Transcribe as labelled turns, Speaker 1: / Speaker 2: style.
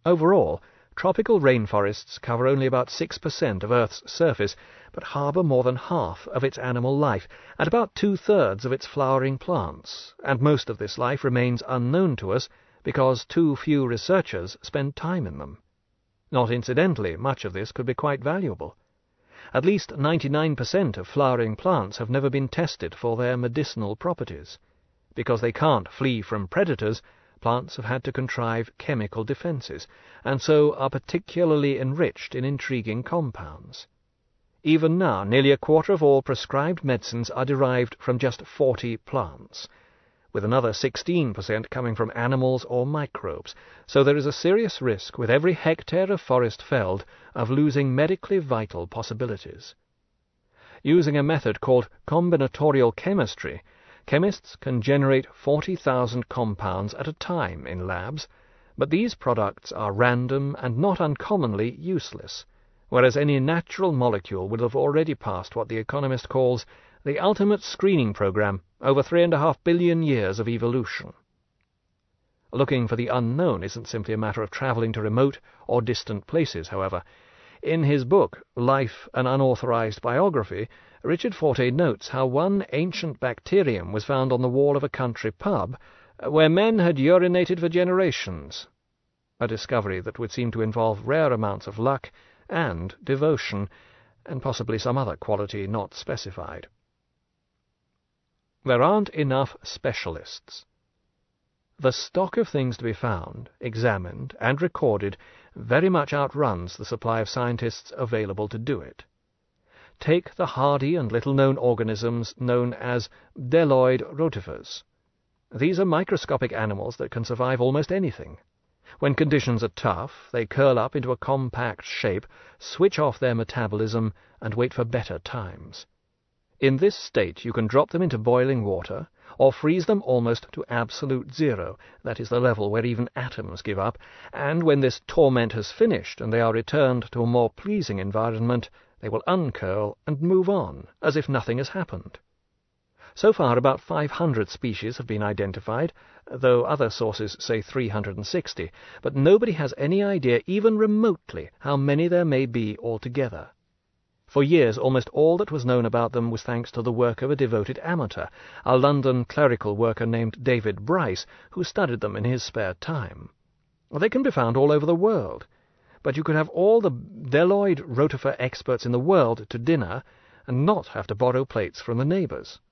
Speaker 1: Overall, tropical rainforests cover only about 6% of Earth's surface, but harbour more than half of its animal life, and about 2/3 of its flowering plants, and most of this life remains unknown to us because too few researchers spend time in them. Not incidentally, much of this could be quite valuable. At least 99% of flowering plants have never been tested for their medicinal properties. Because they can't flee from predators, plants have had to contrive chemical defences, and so are particularly enriched in intriguing compounds. Even now, nearly a quarter of all prescribed medicines are derived from just 40 plants, with another 16% coming from animals or microbes, so there is a serious risk with every hectare of forest felled of losing medically vital possibilities. Using a method called combinatorial chemistry, chemists can generate 40,000 compounds at a time in labs, but these products are random and not uncommonly useless, whereas any natural molecule would have already passed what The Economist calls the ultimate screening program over 3.5 billion years of evolution. Looking for the unknown isn't simply a matter of travelling to remote or distant places, however. In his book, Life, an Unauthorized Biography, Richard Fortey notes how one ancient bacterium was found on the wall of a country pub where men had urinated for generations, a discovery that would seem to involve rare amounts of luck and devotion, and possibly some other quality not specified. There aren't enough specialists. The stock of things to be found, examined, and recorded very much outruns the supply of scientists available to do it. Take the hardy and little-known organisms known as bdelloid rotifers. These are microscopic animals that can survive almost anything. When conditions are tough, they curl up into a compact shape, switch off their metabolism, and wait for better times. In this state you can drop them into boiling water, or freeze them almost to absolute zero, that is the level where even atoms give up, and when this torment has finished and they are returned to a more pleasing environment, they will uncurl and move on, as if nothing has happened. So far about 500 species have been identified, though other sources say 360, but nobody has any idea even remotely how many there may be altogether. For years almost all that was known about them was thanks to the work of a devoted amateur, a London clerical worker named David Bryce, who studied them in his spare time. They can be found all over the world, but you could have all the bdelloid rotifer experts in the world to dinner and not have to borrow plates from the neighbours.